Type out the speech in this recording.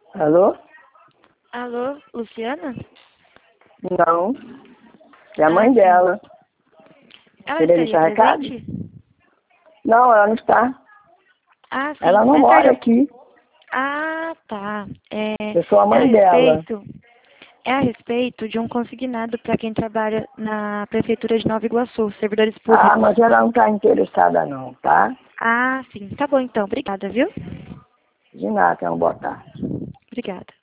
Alô? Alô, Luciana? Não. É a mãe sim. dela. Ela Queria estaria deixar recado? presente? Não, ela não está. Ah, sim. Ela não Mais mora tarde aqui. Ah, tá. Eu sou a mãe dela. É a respeito de um consignado para quem trabalha na Prefeitura de Nova Iguaçu, servidores Ah, públicos. mas ela não está interessada não, tá? Ah, sim. Tá bom então. Obrigada, viu? De nada, uma boa tarde. Obrigada.